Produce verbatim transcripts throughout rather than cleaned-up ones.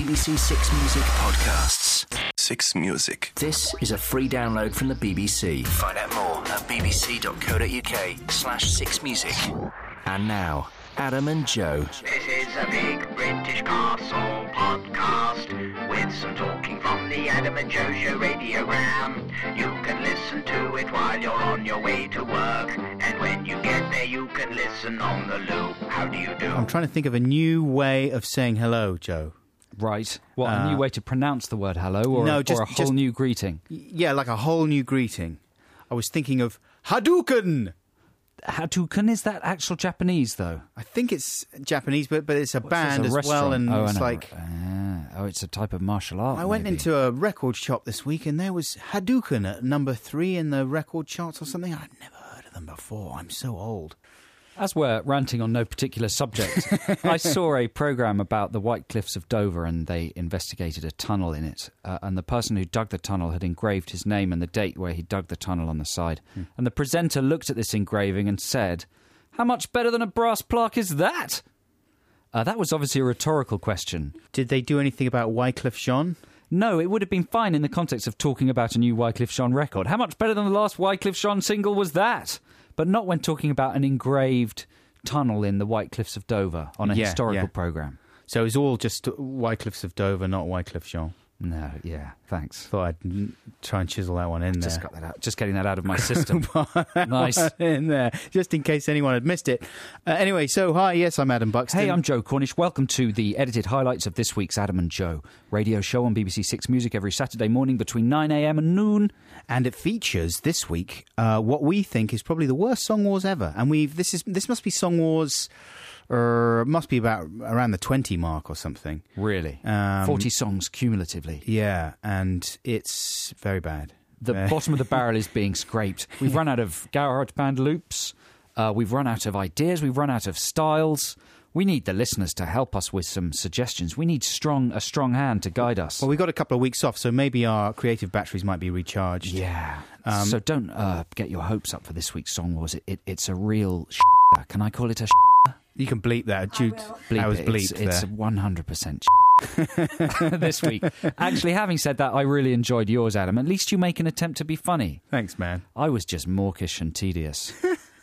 B B C Six Music podcasts. Six Music. This is a free download from the B B C. Find out more at bbc.co.uk slash six music. And now, Adam and Joe. This is a big British castle podcast with some talking from the Adam and Joe Show radiogram. You can listen to it while you're on your way to work, and when you get there you can listen on the loop. How do you do? I'm trying to think of a new way of saying hello, Joe. Right. What, Uh, a new way to pronounce the word hello, or, no, a, just- or a whole just- new greeting? Yeah, like a whole new greeting. I was thinking of Hadouken! Hadouken, is that actual Japanese, though? I think it's Japanese, but but it's a band It's a as well, restaurant. and oh, I it's know. like... Ah, oh, it's a type of martial art, I went maybe. into a record shop this week, and there was Hadouken at number three in the record charts or something. I'd never heard of them before. I'm so old. As we're ranting on no particular subject, I saw a programme about the White Cliffs of Dover, and they investigated a tunnel in it. Uh, and the person who dug the tunnel had engraved his name and the date where he dug the tunnel on the side. Hmm. And the presenter looked at this engraving and said, "How much better than a brass plaque is that?" Uh, that was obviously a rhetorical question. Did they do anything about Wycliffe Jean? No, it would have been fine in the context of talking about a new Wycliffe Jean record. How much better than the last Wycliffe Jean single was that? But not when talking about an engraved tunnel in the White Cliffs of Dover on a Yeah, historical yeah. programme. So it's all just Wycliffes of Dover, not Wycliffe Jean. No, yeah, thanks. Thought I'd n- try and chisel that one in there. Just got that out. Just getting that out of my system. Nice. in there, just in case anyone had missed it. Uh, anyway, so hi, yes, I'm Adam Buxton. Hey, I'm Joe Cornish. Welcome to the edited highlights of this week's Adam and Joe radio show on B B C Six Music every Saturday morning between nine a.m. and noon. And it features this week uh, what we think is probably the worst Song Wars ever. And we've this is this must be Song Wars, or must be about around the twenty mark or something. Really? Um, forty songs cumulatively. Yeah, and it's very bad. The Uh, bottom of the barrel is being scraped. We've run out of GarageBand loops. Uh, we've run out of ideas. We've run out of styles. We need the listeners to help us with some suggestions. We need strong a strong hand to guide us. Well, we got a couple of weeks off, so maybe our creative batteries might be recharged. Yeah. Um, so don't uh, get your hopes up for this week's Song Wars. It, it, it's a real sh**. Can I call it a sh**? You can bleep that. Jude, Bleep I was it. bleeped It's, it's there. one hundred percent this week. Actually, having said that, I really enjoyed yours, Adam. At least you make an attempt to be funny. Thanks, man. I was just mawkish and tedious.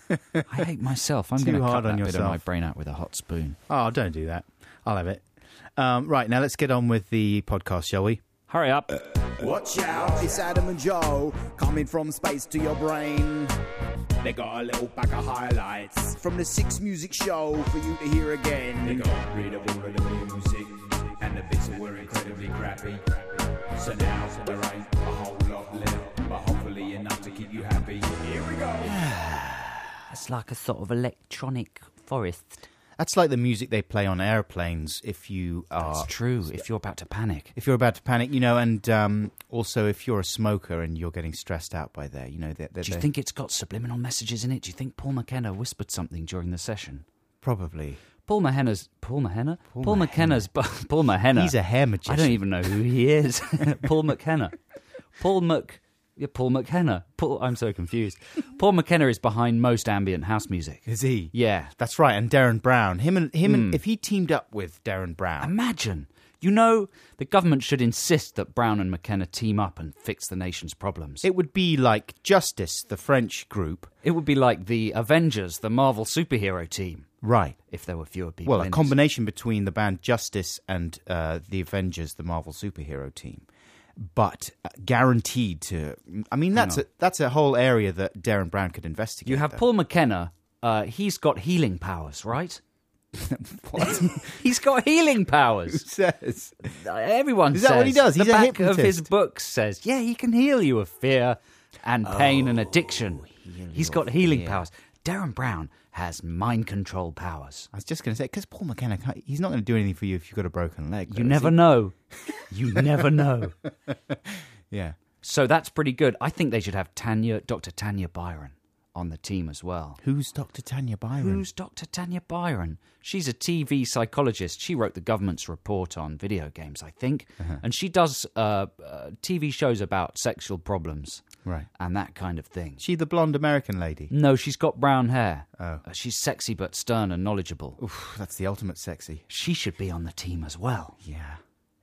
I hate myself. I'm Too going to cut hard that on bit of yourself. my brain out with a hot spoon. Oh, don't do that. I'll have it. Um, right, now let's get on with the podcast, shall we? Hurry up. Watch out, it's Adam and Joe coming from space to your brain. They got a little pack of highlights from the Six Music Show for you to hear again. They got rid of all of the music and the bits that were incredibly crappy. So now there ain't a whole lot left, but hopefully enough to keep you happy. Here we go. It's like a sort of electronic forest. That's like the music they play on airplanes if you are... It's true. If you're about to panic. If you're about to panic, you know, and um, also if you're a smoker and you're getting stressed out by there, you know... They're, they're, Do you think it's got subliminal messages in it? Do you think Paul McKenna whispered something during the session? Probably. Paul McKenna's... Paul McKenna? Paul Paul McKenna. McKenna's... Paul McKenna. He's a hair magician. I don't even know who he is. Paul McKenna. Paul Mc... Yeah, Paul McKenna. Paul, I'm so confused. Paul McKenna is behind most ambient house music. Is he? Yeah. That's right, and Darren Brown. Him and him, and Mm. if he teamed up with Darren Brown... Imagine. You know, the government should insist that Brown and McKenna team up and fix the nation's problems. It would be like Justice, the French group. It would be like the Avengers, the Marvel superhero team, Right. if there were fewer people Well, in a it. combination between the band Justice and uh, the Avengers, the Marvel superhero team. But uh, guaranteed to... I mean, that's on. a, that's a whole area that Darren Brown could investigate. You have though. Paul McKenna. Uh, he's got healing powers, right? What? He's got healing powers. says? Everyone Is that says. what he does? He's the a back of his hypnotist. book says, yeah, he can heal you of fear and pain and addiction. He's got healing powers. Darren Brown has mind control powers. I was just going to say, because Paul McKenna, can't- he's not going to do anything for you if you've got a broken leg. You though, is never he? know. You never know. Yeah. So that's pretty good. I think they should have Tanya, Doctor Tanya Byron on the team as well. Who's Doctor Tanya Byron? Who's Doctor Tanya Byron? She's a T V psychologist. She wrote the government's report on video games, I think. Uh-huh. And she does uh, uh, T V shows about sexual problems Right. and that kind of thing. She the blonde American lady? No, she's got brown hair. Oh. Uh, she's sexy but stern and knowledgeable. Oof, that's the ultimate sexy. She should be on the team as well. Yeah.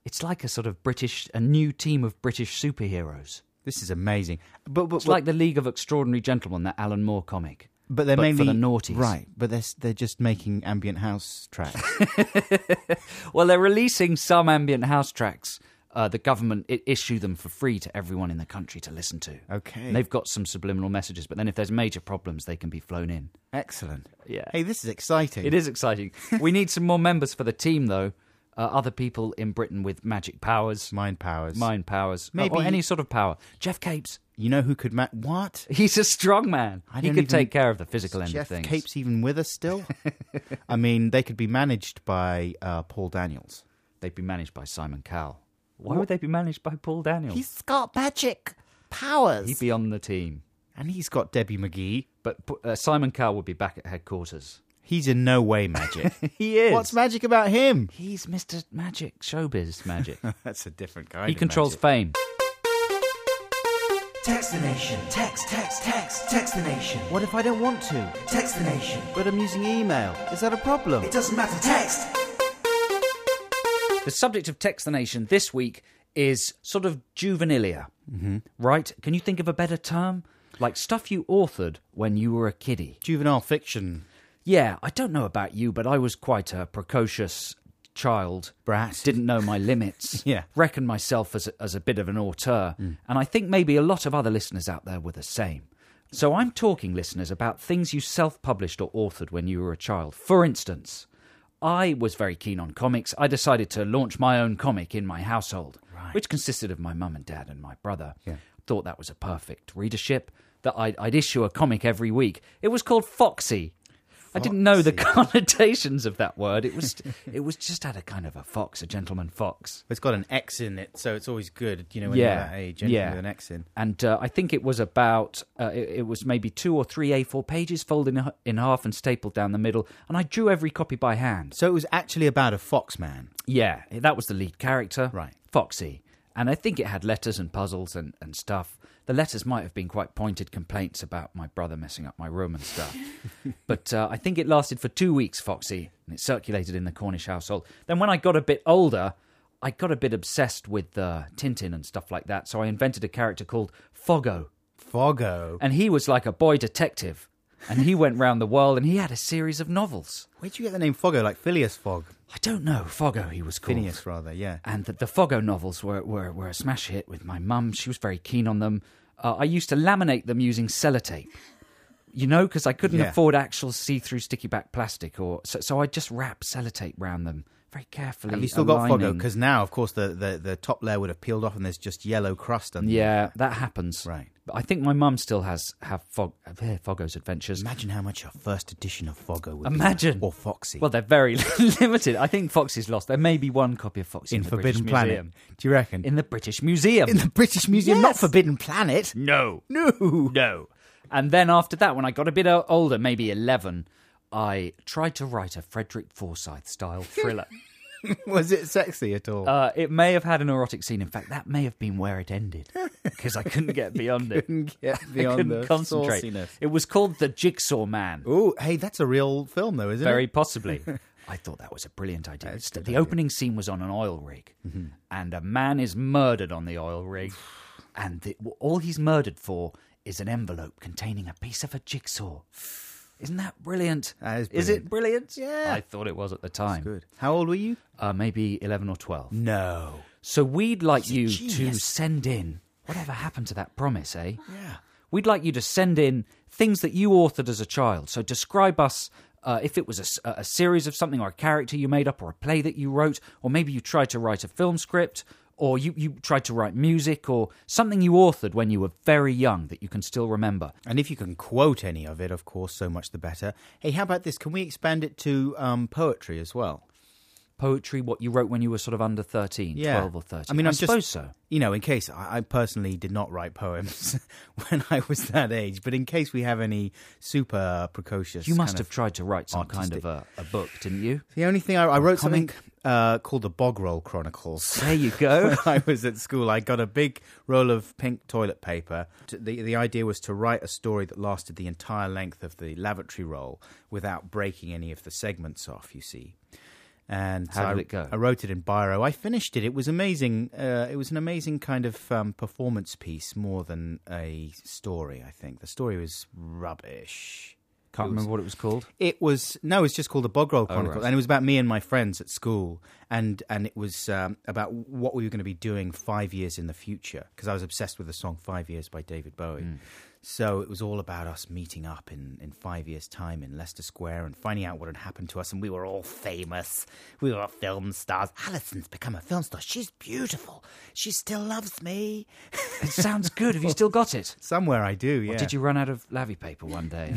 It's like a sort of British, a new team of British superheroes. This is amazing. But, but It's like the League of Extraordinary Gentlemen, that Alan Moore comic. But they're but mainly for the noughties. right? But they're they're just making ambient house tracks. Well, they're releasing some ambient house tracks. Uh, the government it issue them for free to everyone in the country to listen to. Okay, and they've got some subliminal messages, but then if there's major problems, they can be flown in. Excellent. Yeah. Hey, this is exciting. It is exciting. We need some more members for the team, though. Uh, other people in Britain with magic powers, Mind powers. mind powers, Maybe- or any sort of power. Jeff Capes. You know who could ma- what? He's a strong man. I He don't could even- take care of the physical Is end Jeff of things. Capes even with us still? I mean, they could be managed by uh, Paul Daniels. They'd be managed by Simon Cowell. Why would they be managed by Paul Daniels? got magic powers. He'd be on the team. And he's got Debbie McGee. But uh, Simon Cowell would be back at headquarters. He's in no way magic. He is. What's magic about him? He's Mister Magic, showbiz magic. That's a different kind He of controls magic. fame. Text the nation. Text, text, text. Text the nation. What if I don't want to? Text the nation. But I'm using email. Is that a problem? It doesn't matter. Text. The subject of Text the Nation this week is sort of juvenilia, mm-hmm. right? Can you think of a better term? Like stuff you authored when you were a kiddie. Juvenile fiction. Yeah, I don't know about you, but I was quite a precocious child. Brat. Didn't know my limits. Yeah. Reckoned myself as a, as a bit of an auteur. Mm. And I think maybe a lot of other listeners out there were the same. So I'm talking, listeners, about things you self-published or authored when you were a child. For instance, I was very keen on comics. I decided to launch my own comic in my household, Right. which consisted of my mum and dad and my brother. Yeah. Thought that was a perfect readership, that I'd, I'd issue a comic every week. It was called Foxy. I didn't know the connotations of that word. It was it was just had a kind of a fox, a gentleman fox. It's got an X in it, so it's always good, you know, when Yeah, you're that age. Anything yeah. with an X in. And uh, I think it was about, uh, it, it was maybe two or three A four pages folded in, in half and stapled down the middle. And I drew every copy by hand. So it was actually about a fox man. Yeah, that was the lead character. Right. Foxy. And I think it had letters and puzzles and, and stuff. The letters might have been quite pointed complaints about my brother messing up my room and stuff. But uh, I think it lasted for two weeks, Foxy, and it circulated in the Cornish household. Then when I got a bit older, I got a bit obsessed with uh, Tintin and stuff like that, so I invented a character called Foggo. Foggo. And he was like a boy detective. And he went round the world and he had a series of novels. Where'd you get the name Foggo? Like Phileas Fogg? I don't know, Foggo he was called. Phineas, rather, yeah. And the, the Foggo novels were, were, were a smash hit with my mum. She was very keen on them. Uh, I used to laminate them using sellotape, you know, because I couldn't Yeah. afford actual see-through sticky back plastic. or So, so I just wrapped sellotape round them very carefully. Have you still got Foggo? aligning. Because now, of course, the, the, the top layer would have peeled off and there's just yellow crust under Yeah, that happens. Right. But I think my mum still has have Fog, uh, Foggo's Adventures. Imagine how much a first edition of Foggo would Imagine. be. Or Foxy. Well, they're very limited. I think Foxy's lost. There may be one copy of Foxy in, in the Forbidden British Planet. Museum. Do you reckon? In the British Museum. In the British Museum, not Yes. Forbidden Planet. No. No. No. And then after that, when I got a bit o- older, maybe eleven, I tried to write a Frederick Forsyth-style thriller. Was it sexy at all? uh, it may have had an erotic scene. In fact, that may have been where it ended, because I couldn't get beyond it. Couldn't get I beyond couldn't the concentrate. sauciness. It was called The Jigsaw Man. Oh, hey, that's a real film, though, isn't Very it? possibly. I thought that was a brilliant idea. That's a the good idea. opening scene was on an oil rig, mm-hmm. and a man is murdered on the oil rig, and the, all he's murdered for is an envelope containing a piece of a jigsaw. Isn't that brilliant? That is Is it brilliant? Yeah. I thought it was at the time. Good. How old were you? Uh, maybe eleven or twelve. No. So we'd like you to genius. send in... Whatever happened to that promise, eh? Yeah. We'd like you to send in things that you authored as a child. So describe us, uh, if it was a, s- a series of something or a character you made up or a play that you wrote, or maybe you tried to write a film script, or you, you tried to write music, or something you authored when you were very young that you can still remember. And if you can quote any of it, of course, so much the better. Hey, how about this? Can we expand it to um, poetry as well? Poetry, what you wrote when you were sort of under thirteen, Yeah. twelve or thirteen. I mean, I I'm just- suppose so. You know, in case I, I personally did not write poems when I was that age, but in case we have any super precocious, You must kind have of- tried to write some artistic- kind of a, a book, didn't you? The only thing I, I wrote comic. something uh, called the Bog Roll Chronicles. There you go. When I was at school, I got a big roll of pink toilet paper. T- The the idea was to write a story that lasted the entire length of the lavatory roll without breaking any of the segments off. You see. And How so did I, it go? I wrote it in biro. I finished it. It was amazing. Uh, it was an amazing kind of um, performance piece more than a story, I think. The story was rubbish. Can't It was- remember what it was called. It was no, it's just called the Bog Roll Chronicles, right. and it was about me and my friends at school, and and it was um, about what we were going to be doing five years in the future, because I was obsessed with the song Five Years by David Bowie. Mm. So it was all about us meeting up in, in five years' time in Leicester Square and finding out what had happened to us, and we were all famous. We were film stars. Alison's become a film star. She's beautiful. She still loves me. It sounds good. Have you still got it? Somewhere I do, yeah. Or did you run out of lavy paper one day?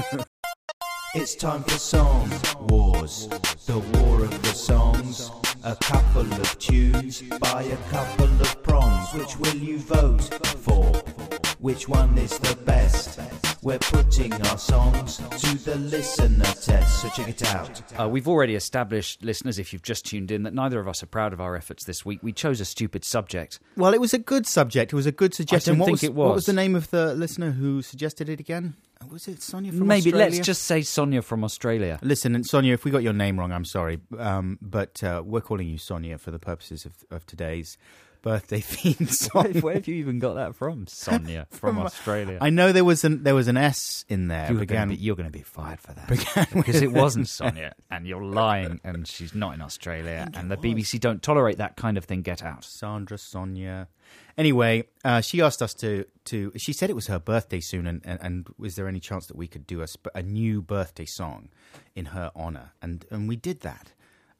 It's time for Song Wars, the war of the songs. A couple of tunes by a couple of prongs. Which will you vote for? Which one is the best? We're putting our songs to the listener test, so check it out. Uh, we've already established, listeners, if you've just tuned in, that neither of us are proud of our efforts this week. We chose a stupid subject. Well, it was a good subject. It was a good suggestion. don't what think was, it What was. was the name of the listener who suggested it again? Was it Sonia from Maybe Australia? let's just say Sonia from Australia. Listen, and Sonia, if we got your name wrong, I'm sorry. Um, but uh, we're calling you Sonia for the purposes of, of today's birthday-themed song. Where have you even got that from? Sonia from, From- Australia. I know there was an there was an S in there. You're began, going to be, you're going to be fired for that. began Because with- it wasn't Sonia, and you're lying, and she's not in Australia, and the B B C don't tolerate that kind of thing. Get out. Sandra, Sonia. Anyway, uh, she asked us to, to... She said it was her birthday soon, and, and, and was there any chance that we could do a, sp- a new birthday song in her honour? And and we did that.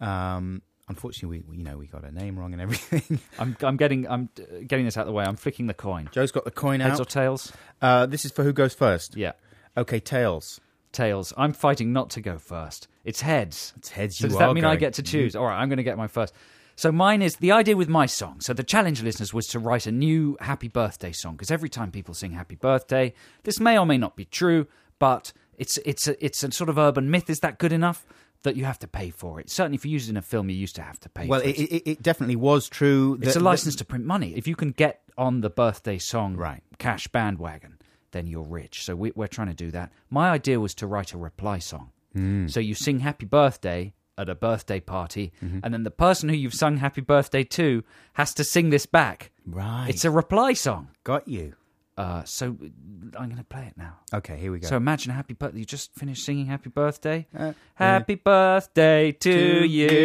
Um, unfortunately, we, we you know we got her name wrong and everything. I'm, I'm getting, I'm uh, getting this out of the way. I'm flicking the coin. Joe's got the coin Heads or out. tails? Uh, this is for who goes first. Yeah, Okay, tails. tails. I'm fighting not to go first. It's heads. It's heads. So You does are that mean I going. get to choose? All right, I'm going to get my first. So mine is the idea with my song. So the challenge, listeners, was to write a new happy birthday song, because every time people sing happy birthday, this may or may not be true, but it's it's a, it's a sort of urban myth. Is that good enough? That you have to pay for it. Certainly, if you use it in a film, you used to have to pay Well, for it, it. it, it definitely was true. It's that- a license to print money. If you can get on the birthday song Right. cash bandwagon, then you're rich. So we, we're trying to do that. My idea was to write a reply song. Mm. So you sing happy birthday at a birthday party, Mm-hmm. and then the person who you've sung happy birthday to has to sing this back. Right. It's a reply song. Got you. Uh, so I'm going to play it now. Okay, here we go. So imagine a happy birthday. You just finished singing happy birthday. Uh, happy birthday to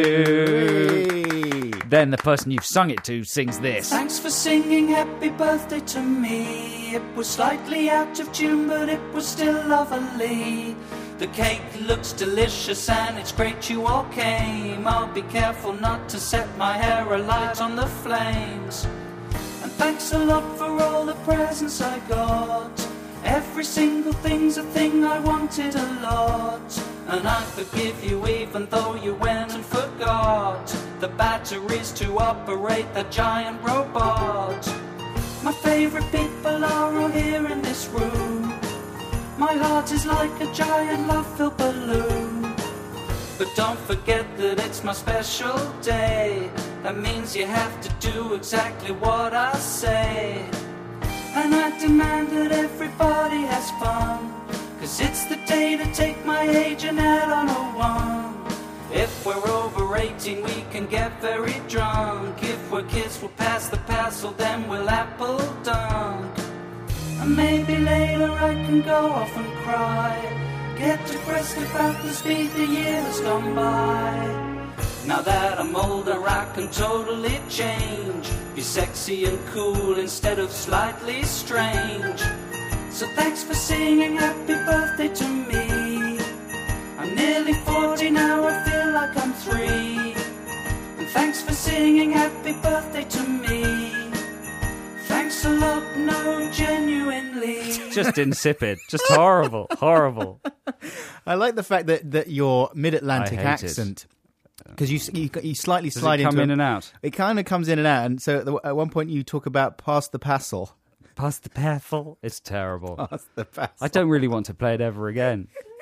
you. Hey. Then the person you've sung it to sings this. Thanks for singing happy birthday to me. It was slightly out of tune, but it was still lovely. The cake looks delicious and it's great you all came. I'll be careful not to set my hair alight on the flames. And thanks a lot for all the presents I got. Every single thing's a thing I wanted a lot. And I forgive you even though you went and forgot the batteries to operate the giant robot. My favourite people are all here in this room. My heart is like a giant love-filled balloon. But don't forget that it's my special day. That means you have to do exactly what I say. And I demand that everybody has fun, 'cause it's the day to take my agent out on a one. If we're over eighteen we can get very drunk. If we're kids we'll pass the parcel, then we'll apple dunk. And maybe later I can go off and cry, get depressed about the speed the year has gone by. Now that I'm older I can totally change, be sexy and cool instead of slightly strange. So thanks for singing happy birthday to me. I'm nearly forty now, I feel like I'm three. And thanks for singing happy birthday to me. Thanks a lot, no, genuinely. Just insipid. Just horrible. Horrible. I like the fact that, that your mid-Atlantic I hate it. accent, because you, you you slightly Does slide it come into in a- and out? It kind of comes in and out, and so at, the, at one point you talk about pass the passel. Pass the parcel. It's terrible. Pass the passel. I don't really want to play it ever again.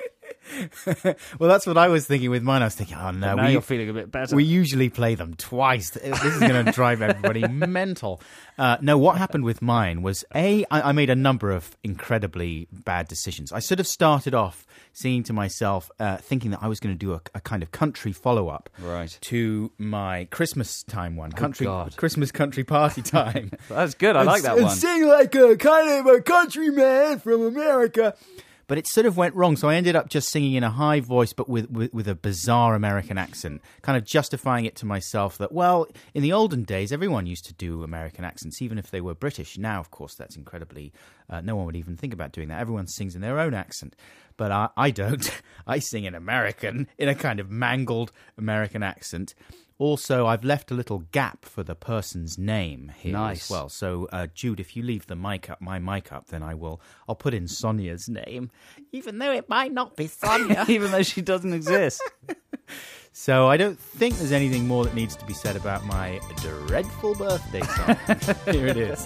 Well, that's what I was thinking with mine. I was thinking, oh no, But now we, you're feeling a bit better. we usually play them twice. This is going to drive everybody mental. Uh, no, what happened with mine was, A, I, I made a number of incredibly bad decisions. I sort of started off singing to myself, uh, thinking that I was going to do a, a kind of country follow-up Right. to my Christmas time one, country God. Christmas country party time. That's good. I And like s- that and one. sing like a kind of a countryman from America. But it sort of went wrong, so I ended up just singing in a high voice, but with, with, with a bizarre American accent, kind of justifying it to myself that, well, in the olden days, everyone used to do American accents, even if they were British. Now, of course, that's incredibly... Uh, no one would even think about doing that. Everyone sings in their own accent. But I, I don't. I sing in American, in a kind of mangled American accent. Also, I've left a little gap for the person's name here Nice. as well. So, uh, Jude, if you leave the mic up, my mic up, then I will. I'll put in Sonia's name, even though it might not be Sonia. Even though she doesn't exist. So, I don't think there's anything more that needs to be said about my dreadful birthday song. Here it is.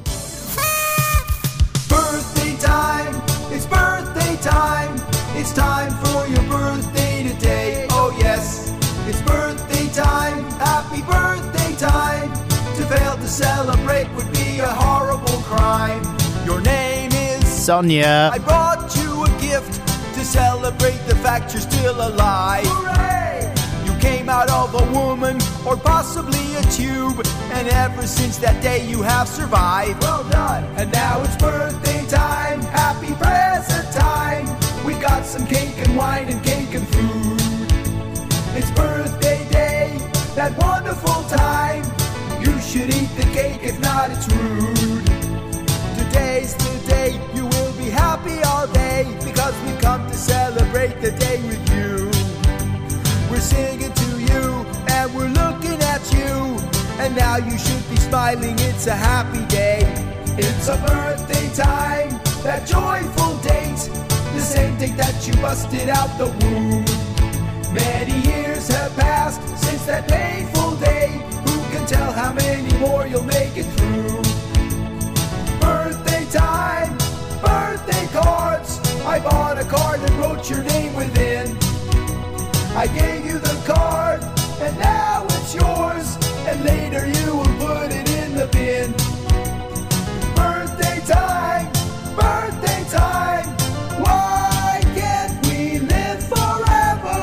Birthday time, it's birthday time. It's time for your birthday today. Oh yes, it's birthday time. Happy birthday time. To fail to celebrate would be a horrible crime. Your name is Sonia. I brought you a gift to celebrate the fact you're still alive. Hooray! You came out of a woman or possibly a tube, and ever since that day you have survived. Well done. And now it's birthday time. Happy present time. We got some cake and wine and cake and food. It's birthday day, that wonderful time. You should eat the cake, if not it's rude. Today's the day you will be happy all day, because we've come to celebrate the day with you. We're singing to you and we're looking at you, and now you should be smiling, it's a happy day. It's a birthday time, that joyful date, the same date that you busted out the womb. Many years have passed since that painful day. Who can tell how many more you'll make it through? Birthday time, birthday cards. I bought a card and wrote your name within. I gave you the card, and now it's yours, and later you will put it in the bin. Birthday time, birthday time. Why can't we live forever?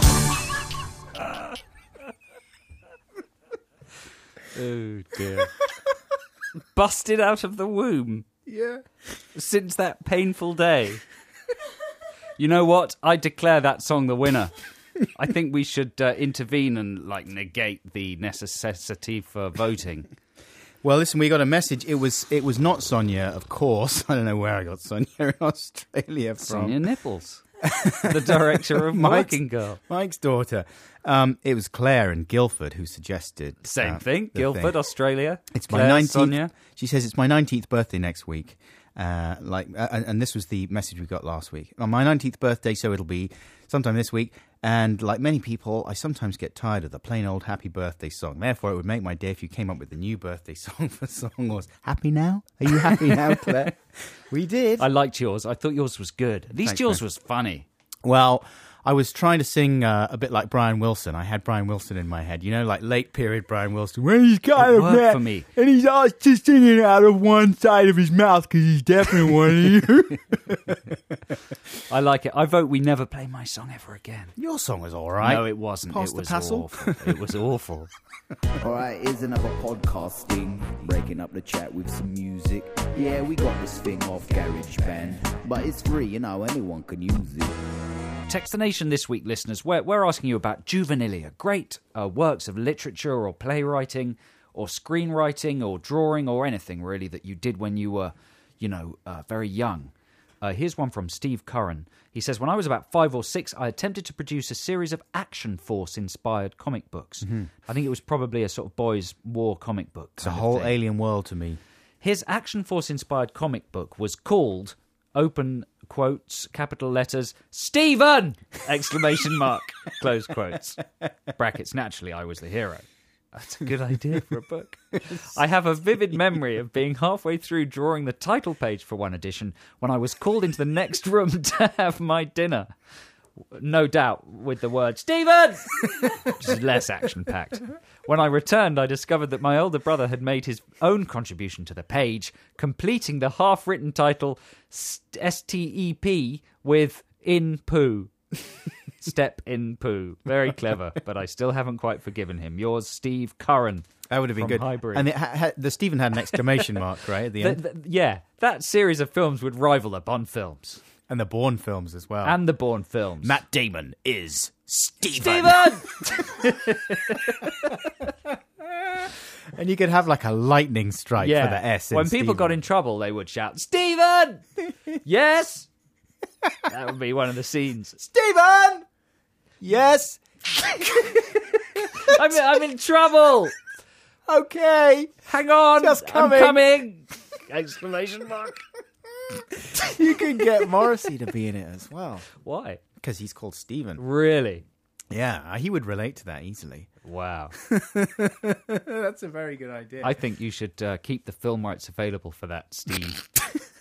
Oh, dear. Busted out of the womb. Yeah. Since that painful day. You know what? I declare that song the winner. I think we should uh, intervene and like negate the necessity for voting. Well, listen, we got a message. It was it was not Sonia, of course. I don't know where I got Sonia in Australia from. Sonia Nipples, the director of Mike's- Working Girl. Mike's daughter. Um, it was Claire in Guildford who suggested Same uh, thing. the Guildford, thing. Australia. It's my Claire, nineteenth. Sonia. She says it's my nineteenth birthday next week. Uh, like, uh, and, and this was the message we got last week. On my nineteenth birthday, so it'll be sometime this week. And like many people, I sometimes get tired of the plain old happy birthday song. Therefore, it would make my day if you came up with the new birthday song. The song was Happy Now? Are you happy now, Claire? We did. I liked yours. I thought yours was good. At least Thanks, yours man. was funny. Well, I was trying to sing uh, a bit like Brian Wilson. I had Brian Wilson in my head, you know, like late period Brian Wilson. When he's kind It of worked mad, for me. and he's always just singing out of one side of his mouth because he's definitely one of you. I like it. I vote we never play my song ever again. Your song was all right. No, it wasn't. Pass it the was passel. awful. It was awful. Alright, here's another podcasting, breaking up the chat with some music. Yeah, we got this thing off GarageBand, but it's free, you know, anyone can use it. Text the Nation this week, listeners. We're, we're asking you about juvenilia, great uh, works of literature or playwriting or screenwriting or drawing or anything, really, that you did when you were, you know, uh, very young. Uh, here's one from Steve Curran. He says, when I was about five or six, I attempted to produce a series of Action Force-inspired comic books. Mm-hmm. I think it was probably a sort of boys' war comic book. It's a whole alien world to me. His Action Force-inspired comic book was called, open quotes, capital letters, Stephen! Exclamation mark, close quotes. Brackets, naturally, I was the hero. That's a good idea for a book. I have a vivid memory of being halfway through drawing the title page for one edition when I was called into the next room to have my dinner. no doubt with the word Stephen, which is less action-packed. When I returned, I discovered that my older brother had made his own contribution to the page, completing the half-written title S T E P with In Poo. Step in poo. Very clever, but I still haven't quite forgiven him. Yours, Steve Curran. That would have been from good. Highbury. And it ha- ha- the Stephen had an exclamation mark, right, at the The- end? the- yeah, that series of films would rival the Bond films. And the Bourne films as well. And the Bourne films. Matt Damon is Stephen. Stephen! And you could have like a lightning strike Yeah. for the S in When people Stephen. got in trouble, they would shout, Stephen! Yes! That would be one of the scenes. Stephen! Yes! I'm, I'm in trouble! Okay! Hang on! Just coming. I'm coming! Exclamation mark. You can get Morrissey to be in it as well. Why? Because he's called Stephen. Really? Yeah, he would relate to that easily. Wow. That's a very good idea. I think you should uh, keep the film rights available for that, Steve.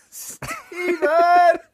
Stephen!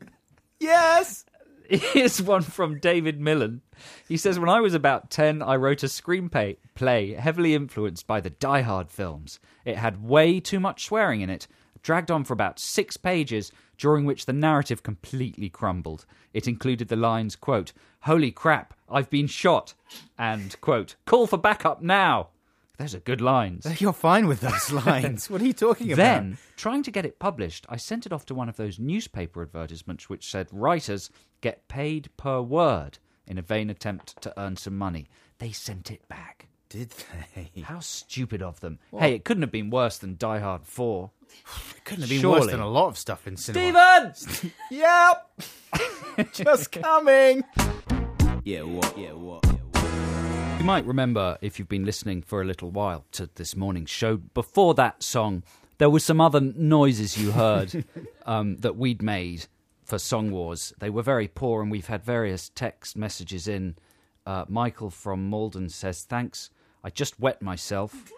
Yes! Here's one from David Millen. He says, when I was about ten, I wrote a screenplay play heavily influenced by the Die Hard films. It had way too much swearing in it, dragged on for about six pages, during which the narrative completely crumbled. It included the lines, quote, holy crap, I've been shot, and, quote, call for backup now. Those are good lines. You're fine with those lines. What are you talking about? Then, trying to get it published, I sent it off to one of those newspaper advertisements which said writers get paid per word in a vain attempt to earn some money. They sent it back. Did they? How stupid of them. What? Hey, it couldn't have been worse than Die Hard four. It couldn't have been Surely. worse than a lot of stuff in cinema. Stephen! Yep! Just coming! Yeah, what? Yeah, what? Yeah, what? You might remember, if you've been listening for a little while to this morning's show, before that song, there were some other noises you heard um, that we'd made for Song Wars. They were very poor, and we've had various text messages in. Uh, Michael from Malden says, thanks, I just wet myself.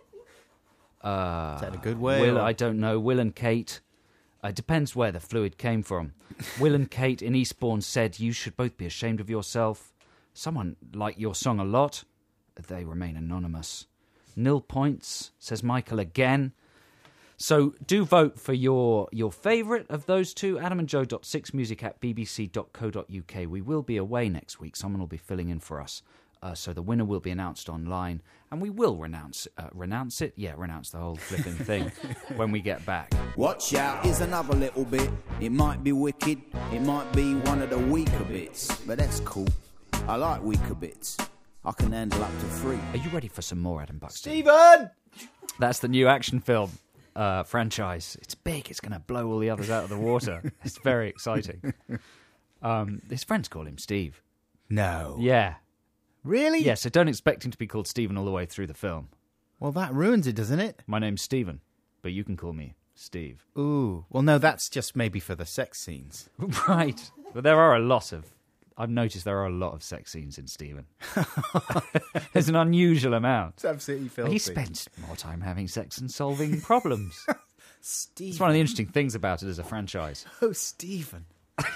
Uh, Is that a good way? Will, or- I don't know. Will and Kate. It uh, depends where the fluid came from. Will and Kate in Eastbourne said, you should both be ashamed of yourself. Someone liked your song a lot. They remain anonymous. Nil points, says Michael again. So do vote for your your favourite of those two, adam and joe dot six music at b b c dot co dot u k. We will be away next week. Someone will be filling in for us. Uh, so the winner will be announced online, and we will renounce uh, renounce it. Yeah, renounce the whole flipping thing when we get back. Watch out, is another little bit. It might be wicked, it might be one of the weaker bits, but that's cool. I like weaker bits. I can handle up to three. Are you ready for some more, Adam Buxton? Stephen! That's the new action film uh, franchise. It's big. It's going to blow all the others out of the water. It's very exciting. Um, his friends call him Steve. No. Yeah. Really? Yeah, so don't expect him to be called Stephen all the way through the film. Well, that ruins it, doesn't it? My name's Stephen, but you can call me Steve. Ooh. Well, no, that's just maybe for the sex scenes. Right. But there are a lot of... I've noticed there are a lot of sex scenes in Stephen. There's an unusual amount. It's absolutely filthy. He spends more time having sex than solving problems. Stephen. It's one of the interesting things about it as a franchise. Oh, Stephen.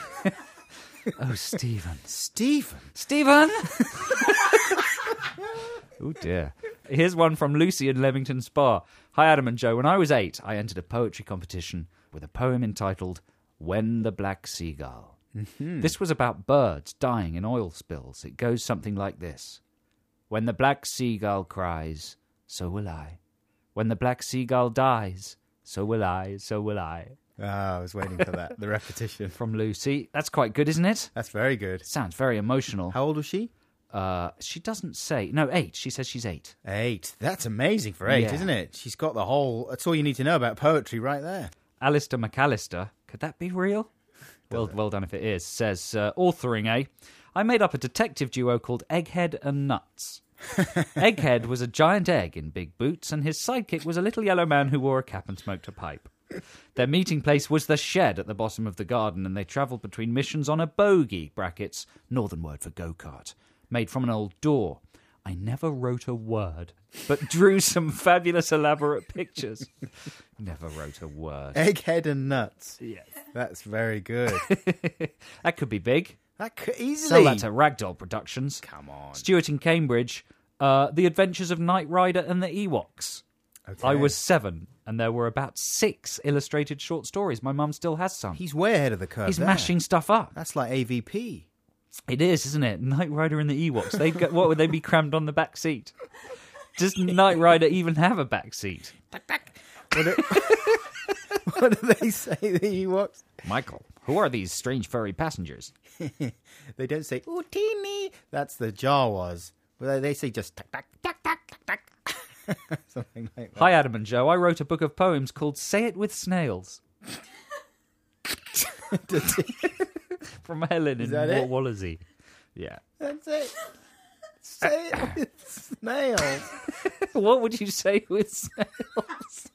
Oh, Stephen. Stephen. Stephen! Oh, dear. Here's one from Lucy in Leamington Spa. Hi, Adam and Joe. When I was eight, I entered a poetry competition with a poem entitled When the Black Seagull. Mm-hmm. This was about birds dying in oil spills. It goes something like this. When the black seagull cries, so will I. When the black seagull dies, so will I, so will I. Ah, I was waiting for that. The repetition. From Lucy. That's quite good, isn't it? That's very good. Sounds very emotional. How old was she? Uh, she doesn't say. No, eight. She says she's eight. Eight. That's amazing for eight, Yeah. isn't it? She's got the whole... That's all you need to know about poetry right there. Alistair McAllister, could that be real? Well, well done if it is. Says, uh, authoring, eh? I made up a detective duo called Egghead and Nuts. Egghead was a giant egg in big boots, and his sidekick was a little yellow man who wore a cap and smoked a pipe. Their meeting place was the shed at the bottom of the garden, and they travelled between missions on a bogey, brackets, northern word for go-kart, made from an old door. I never wrote a word, but drew some fabulous elaborate pictures. Never wrote a word. Egghead and Nuts. Yes. That's very good. That could be big. That could easily. Sell that to Ragdoll Productions. Come on. Stuart in Cambridge, uh, The Adventures of Knight Rider and the Ewoks. Okay. I was seven, and there were about six illustrated short stories. My mum still has some. He's way ahead of the curve. He's there. mashing stuff up. That's like A V P. It is, isn't it? Knight Rider and the Ewoks. They'd go, what would they be crammed on the back seat? Does Knight Rider even have a back seat? What do, what do they say, the Ewoks? Michael, who are these strange furry passengers? They don't say, ooh, teeny. That's the Jawas. Well, they say just tack, tack, tack, tack, tack, tack. Something like that. Hi, Adam and Joe. I wrote a book of poems called Say It With Snails. From Helen in that it? Wallasey. Yeah. That's it. Say it with snails. What would you say with snails?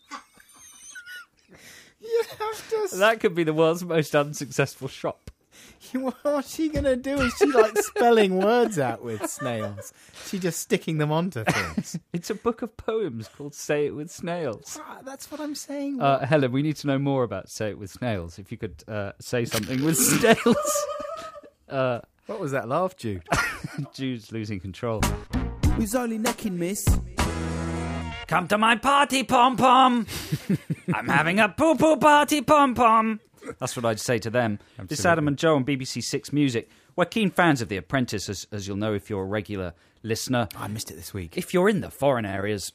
You have to... That could be the world's most unsuccessful shop. What's she going to do? Is she like spelling words out with snails? She just sticking them onto things. It's a book of poems called Say It With Snails. Ah, that's what I'm saying. Uh, Helen, we need to know more about Say It With Snails. If you could uh, say something with snails. uh, what was that laugh, Jude? Jude's losing control. Who's only necking, miss? Come to my party, pom-pom. I'm having a poo-poo party, pom-pom. That's what I'd say to them. Absolutely. This is Adam and Joe on B B C Six Music. We're keen fans of The Apprentice, as, as you'll know if you're a regular listener. Oh, I missed it this week. If you're in the foreign areas,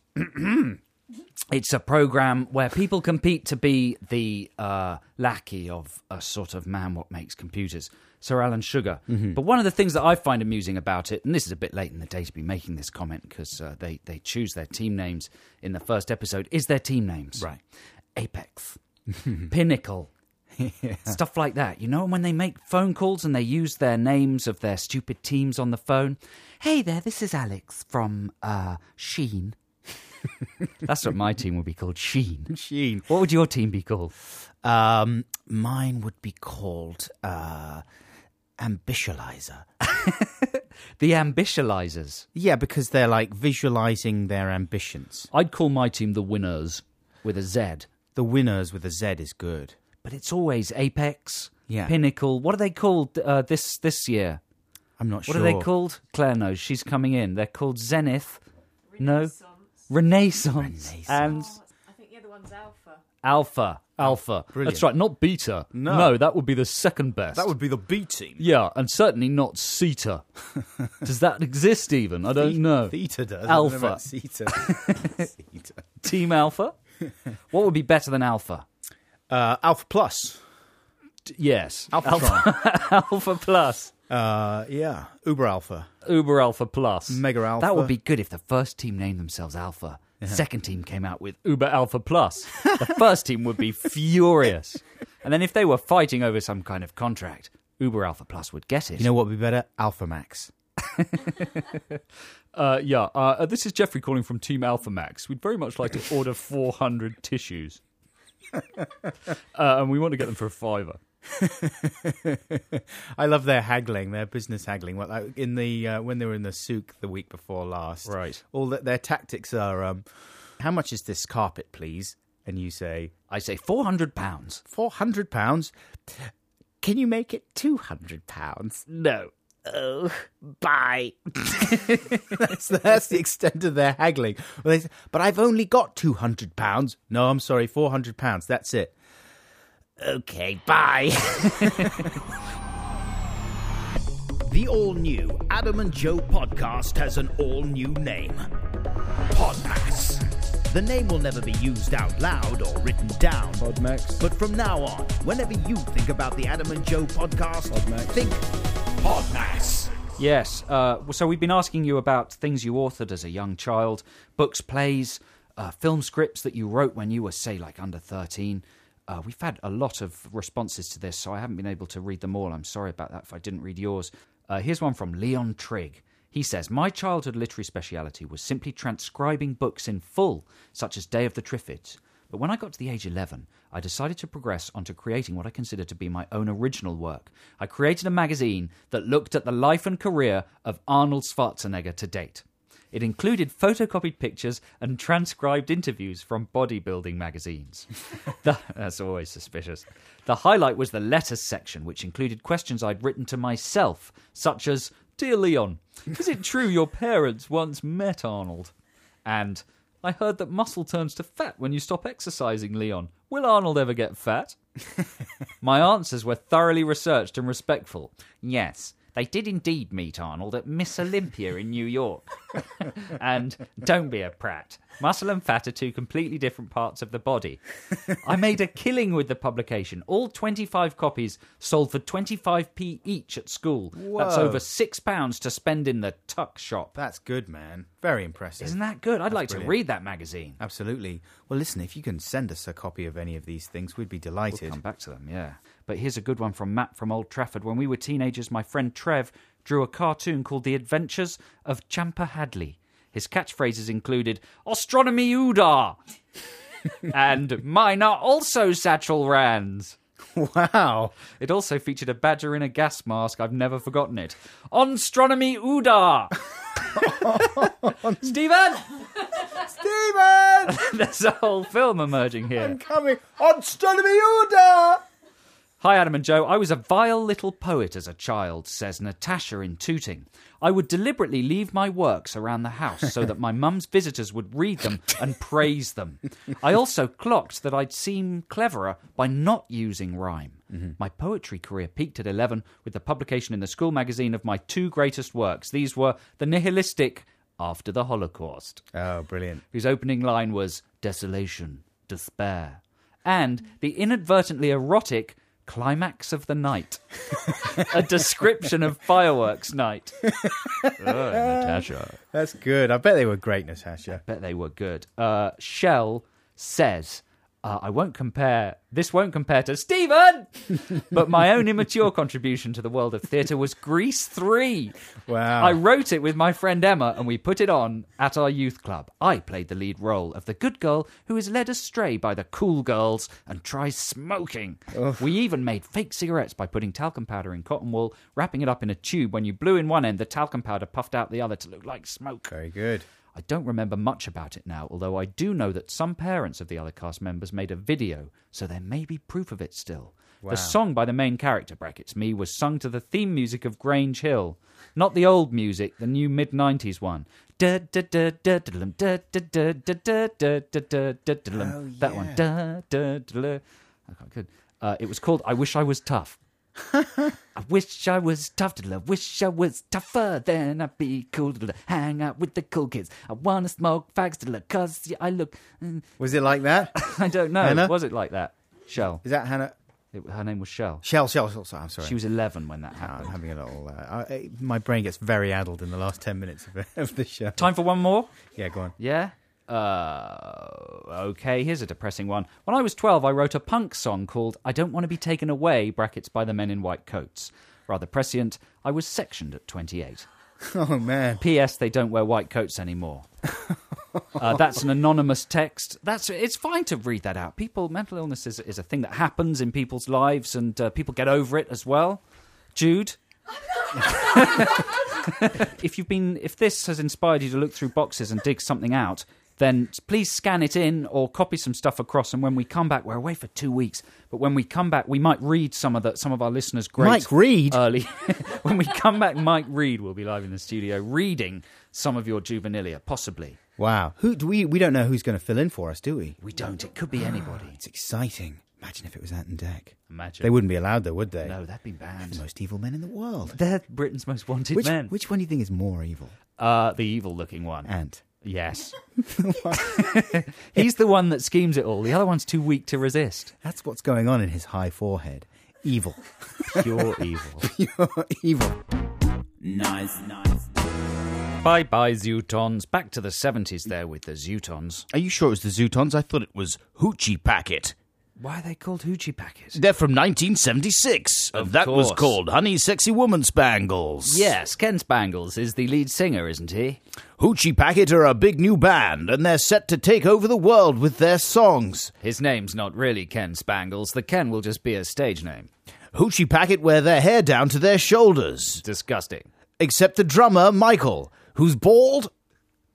it's a programme where people compete to be the uh, lackey of a sort of man what makes computers, Sir Alan Sugar. Mm-hmm. But one of the things that I find amusing about it, and this is a bit late in the day to be making this comment because uh, they, they choose their team names in the first episode, is their team names. Right. Apex, Pinnacle, yeah. Stuff like that. You know, when they make phone calls and they use their names of their stupid teams on the phone. Hey there, this is Alex from uh, Sheen. That's what my team would be called, Sheen. Sheen. What would your team be called? Um, mine would be called uh, Ambitializer. The Ambitializers. Yeah, because they're like visualizing their ambitions. I'd call my team the Winners with a Z. The Winners with a Z is good. But it's always Apex, yeah. Pinnacle. What are they called uh, this this year? I'm not what sure. What are they called? Claire knows. She's coming in. They're called Zenith. Renaissance. No? Renaissance. Renaissance. And oh, I think the other one's Alpha. Alpha. Alpha. Brilliant. That's right, not Beta. No. No, that would be the second best. That would be the B team. Yeah, and certainly not Ceta. Does that exist even? I don't The- know. Theta does. Alpha. I don't know about Ceta. Ceta. Team Alpha? What would be better than Alpha? Uh, Alpha Plus. D- yes. Alphatron. Alpha, Alpha Plus. Uh, yeah. Uber Alpha. Uber Alpha Plus. Mega Alpha. That would be good if the first team named themselves Alpha. The second team came out with Uber Alpha Plus. The first team would be furious. And then if they were fighting over some kind of contract, Uber Alpha Plus would get it. You know what would be better? Alpha Max. uh, yeah, uh, this is Jeffrey calling from Team Alpha Max. We'd very much like to order four hundred tissues. uh, and we want to get them for a fiver. I love their haggling, their business haggling. Well, like in the uh, when they were in the souk the week before last, right? All that their tactics are: um, how much is this carpet, please? And you say, I say four hundred pounds. Four hundred pounds. Can you make it two hundred pounds? No. Oh, bye. that's, that's the extent of their haggling. Well, they say, but I've only got two hundred pounds. No, I'm sorry, four hundred pounds. That's it. Okay, bye. The all-new Adam and Joe podcast has an all-new name. Podmax. The name will never be used out loud or written down. Podmax. But from now on, whenever you think about the Adam and Joe podcast, Podmax. think Podmax. Yes, uh, so we've been asking you about things you authored as a young child, books, plays, uh, film scripts that you wrote when you were, say, like under thirteen. Uh, we've had a lot of responses to this, so I haven't been able to read them all. I'm sorry about that if I didn't read yours. Uh, here's one from Leon Trigg. He says, my childhood literary speciality was simply transcribing books in full, such as Day of the Triffids. But when I got to the age eleven, I decided to progress onto creating what I consider to be my own original work. I created a magazine that looked at the life and career of Arnold Schwarzenegger to date. It included photocopied pictures and transcribed interviews from bodybuilding magazines. the, that's always suspicious. The highlight was the letters section, which included questions I'd written to myself, such as, Dear Leon, is it true your parents once met Arnold? And, I heard that muscle turns to fat when you stop exercising, Leon. Will Arnold ever get fat? My answers were thoroughly researched and respectful. Yes, they did indeed meet Arnold at Miss Olympia in New York. And don't be a prat. Muscle and fat are two completely different parts of the body. I made a killing with the publication. All twenty-five copies sold for twenty-five p each at school. Whoa. That's over six pounds to spend in the tuck shop. That's good, man. Very impressive. Isn't that good? I'd That's like brilliant. to read that magazine. Absolutely. Well, listen, if you can send us a copy of any of these things, we'd be delighted. We'll come back to them, yeah. But here's a good one from Matt from Old Trafford. When we were teenagers, my friend Trev drew a cartoon called The Adventures of Champa Hadley. His catchphrases included, Astronomy Oodah! and mine are also satchel rands. Wow. It also featured a badger in a gas mask. I've never forgotten it. Astronomy Oodah! Stephen! Stephen! There's a whole film emerging here. I'm coming. Astronomy Order! Hi, Adam and Joe. I was a vile little poet as a child, says Natasha in Tooting. I would deliberately leave my works around the house so that my mum's visitors would read them and praise them. I also clocked that I'd seem cleverer by not using rhyme. Mm-hmm. My poetry career peaked at eleven with the publication in the school magazine of my two greatest works. These were the nihilistic After the Holocaust. Oh, brilliant. Whose opening line was desolation, despair, and the inadvertently erotic Climax of the Night, a description of fireworks night. Oh, Natasha. That's good. I bet they were great, Natasha. I bet they were good. Uh, Shell says, uh, I won't compare, this won't compare to Stephen, but my own immature contribution to the world of theatre was Grease three. Wow. I wrote it with my friend Emma and we put it on at our youth club. I played the lead role of the good girl who is led astray by the cool girls and tries smoking. Oof. We even made fake cigarettes by putting talcum powder in cotton wool, wrapping it up in a tube. When you blew in one end, the talcum powder puffed out the other to look like smoke. Very good. I don't remember much about it now, although I do know that some parents of the other cast members made a video, so there may be proof of it still. Wow. The song by the main character, brackets me, was sung to the theme music of Grange Hill. Not the old music, the new mid nineties one. That one. Good. Uh, it was called I Wish I Was Tough. I wish I was tough to love. Wish I was tougher, then I'd be cool to love. Hang out with the cool kids. I want to smoke fags to love, cause I look. Mm. Was it like that? I don't know. Hannah? Was it like that? Shell. Is that Hannah? It, her name was Shell. Shell, Shell, Shell. Sorry, I'm sorry. She was eleven when that Oh, happened. I'm having a little. Uh, I, my brain gets very addled in the last ten minutes of, of the show. Time for one more? Yeah, go on. Yeah? Uh, okay, here's a depressing one. When I was twelve, I wrote a punk song called I Don't Want to Be Taken Away, brackets by the Men in White Coats. Rather prescient, I was sectioned at twenty-eight. Oh, man. P S. They don't wear white coats anymore. uh, that's an anonymous text. That's It's fine to read that out. People, mental illness is, is a thing that happens in people's lives, and uh, people get over it as well. Jude? If you've been, if this has inspired you to look through boxes and dig something out, then please scan it in or copy some stuff across. And when we come back, we're away for two weeks. But when we come back, we might read some of the some of our listeners' great Mike Reed? early. When we come back, Mike Reed will be live in the studio reading some of your juvenilia, possibly. Wow. Who do we? We don't know who's going to fill in for us, do we? We don't. It could be anybody. It's exciting. Imagine if it was Ant and Dec. Imagine. They wouldn't be allowed, though, would they? No, that'd be banned. The most evil men in the world. They're Britain's most wanted Which, men. which one do you think is more evil? Uh, the evil-looking one. Ant. Yes. He's the one that schemes it all. The other one's too weak to resist. That's what's going on in his high forehead. Evil. Pure evil. Pure evil. Nice, nice. Bye-bye, Zootons. Back to the seventies there with the Zootons. Are you sure it was the Zootons? I thought it was Hoochie Packet. Why are they called Hoochie Packets? They're from nineteen seventy-six. Of that was course. called Honey Sexy Woman Spangles. Yes, Ken Spangles is the lead singer, isn't he? Hoochie Packet are a big new band, and they're set to take over the world with their songs. His name's not really Ken Spangles. The Ken will just be a stage name. Hoochie Packet wear their hair down to their shoulders. Disgusting. Except the drummer, Michael, who's bald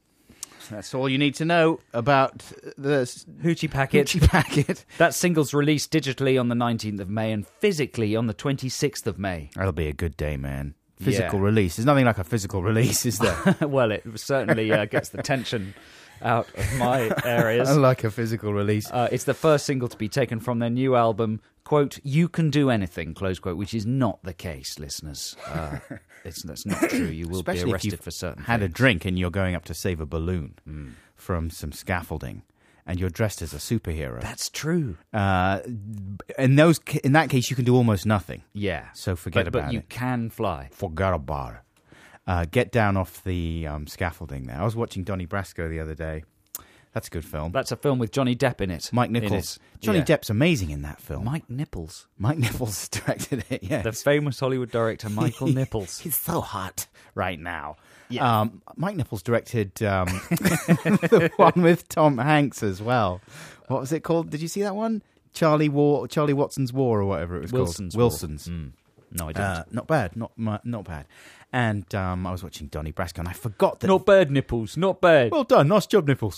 That's all you need to know about the Hoochie Packet. Hoochie Packet. That single's released digitally on the nineteenth of May and physically on the twenty-sixth of May. That'll be a good day, man. Physical Yeah. release. There's nothing like a physical release, is there? Well, it certainly uh, gets the tension out of my areas. I like a physical release. Uh, it's the first single to be taken from their new album, quote, You Can Do Anything, close quote, which is not the case, listeners. Uh, it's, that's not true. You will Especially be if arrested you've for certain had things. a drink and you're going up to save a balloon Mm. from some scaffolding and you're dressed as a superhero. That's true. Uh, in, those, in that case, you can do almost nothing. Yeah. So forget but, about but you it. can fly. Forget about it. Uh, get down off the um, scaffolding there. I was watching Donnie Brasco the other day. That's a good film. That's a film with Johnny Depp in it. Mike In Nichols. it. Johnny Yeah. Depp's amazing in that film. Mike Nipples. Mike Nichols directed it, yeah. The famous Hollywood director Michael Nipples. He's so hot right now. Yeah. Um, Mike Nichols directed um, the one with Tom Hanks as well. What was it called? Did you see that one? Charlie War, Charlie Watson's War, or whatever it was Wilson's called. War. Wilson's. Mm. No, I didn't. Uh, not bad. Not mu- not bad. And um, I was watching Donnie Brasco, and I forgot that. Not bad, Nipples. Not bad. Well done, nice job, Nipples.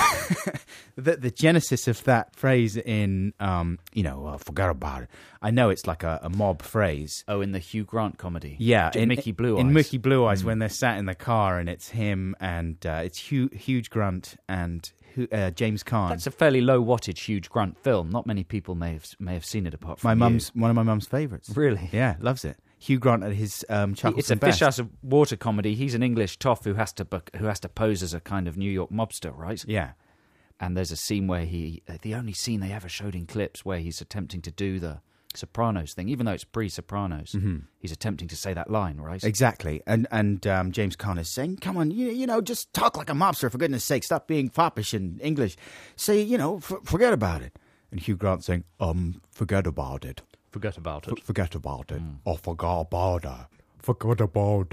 the, the genesis of that phrase in, um, you know, uh, forget about it. I know it's like a, a mob phrase. Oh, in the Hugh Grant comedy. Yeah, in, Mickey Blue Eyes. In Mickey Blue Eyes, Mm. when they're sat in the car and it's him and uh, it's Hugh, Huge Grunt and uh, James Caan. That's a fairly low wattage Hugh Grant film. Not many people may have may have seen it apart from my you. mum's one of my mum's favourites. Really? Yeah, loves it. Hugh Grant at his um, chuckles It's a and fish best. out of water comedy. He's an English toff who has to book, who has to pose as a kind of New York mobster, right? Yeah. And there's a scene where he, the only scene they ever showed in clips where he's attempting to do the Sopranos thing, even though it's pre-Sopranos. Mm-hmm. He's attempting to say that line, right? Exactly. And and um, James Caan is saying, come on, you, you know, just talk like a mobster, for goodness sake. Stop being foppish in English. Say, you know, f- forget about it. And Hugh Grant saying, um, forget about it. Forget about it. F- forget about it. Mm. Oh, forget about it. Forget about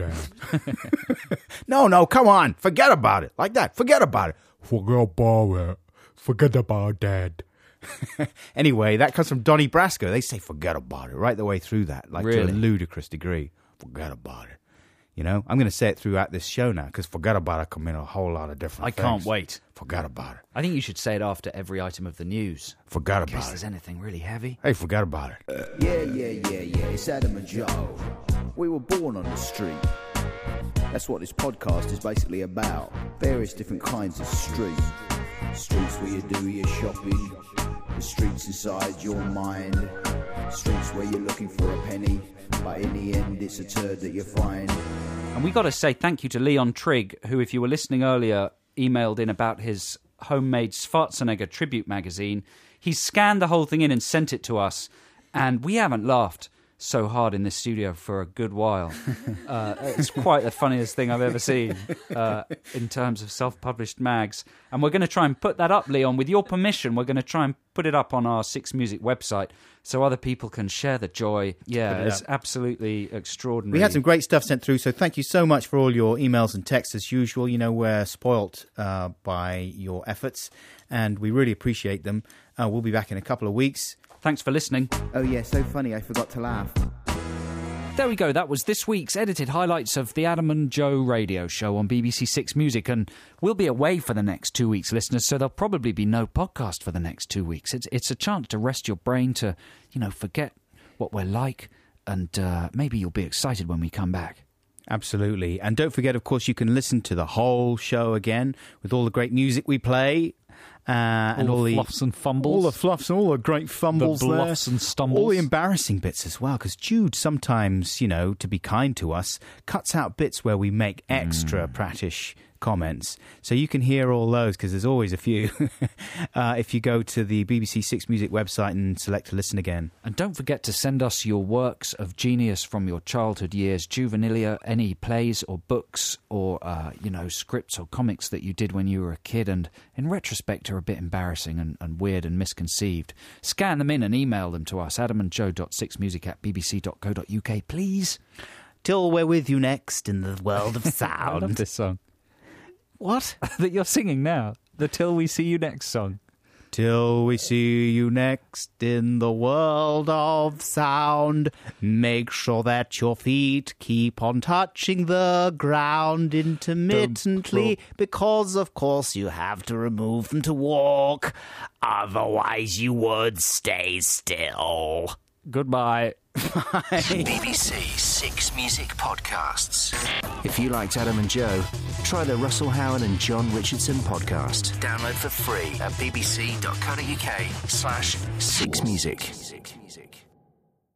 it. no, no, come on. Forget about it. Like that. Forget about it. Forget about it. Forget about that. Anyway, that comes from Donnie Brasco. They say forget about it right the way through that, like Really? to a ludicrous degree. Forget about it. You know, I'm going to say it throughout this show now because forget about it can mean a whole lot of different I things. can't wait. Forget about it. I think you should say it after every item of the news. Forget In about case it. there's anything really heavy. Hey, forget about it. Uh, yeah, yeah, yeah, yeah, it's Adam and Joe. We were born on the street. That's what this podcast is basically about. Various different kinds of street. Streets where you do your shopping. The streets inside your mind. Streets where you're looking for a penny. But in the end, it's a turd that you find. And we got to say thank you to Leon Trigg, who, if you were listening earlier, emailed in about his homemade Schwarzenegger tribute magazine. He scanned the whole thing in and sent it to us, and we haven't laughed so hard in this studio for a good while. Uh, it's quite the funniest thing I've ever seen uh, in terms of self-published mags. And we're going to try and put that up, Leon. With your permission, we're going to try and put it up on our Six Music website so other people can share the joy. Yeah, Put it it's up. absolutely extraordinary. We had some great stuff sent through, so thank you so much for all your emails and texts as usual. You know, we're spoilt uh, by your efforts, and we really appreciate them. Uh, we'll be back in a couple of weeks. Thanks for listening. Oh yeah, so funny, I forgot to laugh. There we go. That was this week's edited highlights of the Adam and Joe radio show on B B C Six Music. And we'll be away for the next two weeks, listeners, so there'll probably be no podcast for the next two weeks. It's, it's a chance to rest your brain, to, you know, forget what we're like, and uh, maybe you'll be excited when we come back. Absolutely. And don't forget, of course, you can listen to the whole show again with all the great music we play. Uh, and all, all the the fluffs and fumbles. all the fluffs and all the great fumbles, The bluffs there. and stumbles. all the embarrassing bits as well. Because Jude sometimes, you know, to be kind to us, cuts out bits where we make extra Mm. prattish comments, so you can hear all those because there's always a few. uh, if you go to the B B C Six Music website and select to listen again. And don't forget to send us your works of genius from your childhood years, juvenilia, any plays or books or, uh, you know, scripts or comics that you did when you were a kid and, in retrospect, are a bit embarrassing and, and weird and misconceived. Scan them in and email them to us, adamandjoe.sixmusic at bbc.co.uk, please. Till we're with you next in the world of sound. I love this song. What? That you're singing now. The Till We See You Next song. Till we see you next in the world of sound, make sure that your feet keep on touching the ground intermittently, because of course you have to remove them to walk, otherwise you would stay still. Goodbye. B B C Six Music Podcasts. If you liked Adam and Joe, try the Russell Howard and John Richardson podcast. Download for free at bbc.co.uk slash six music.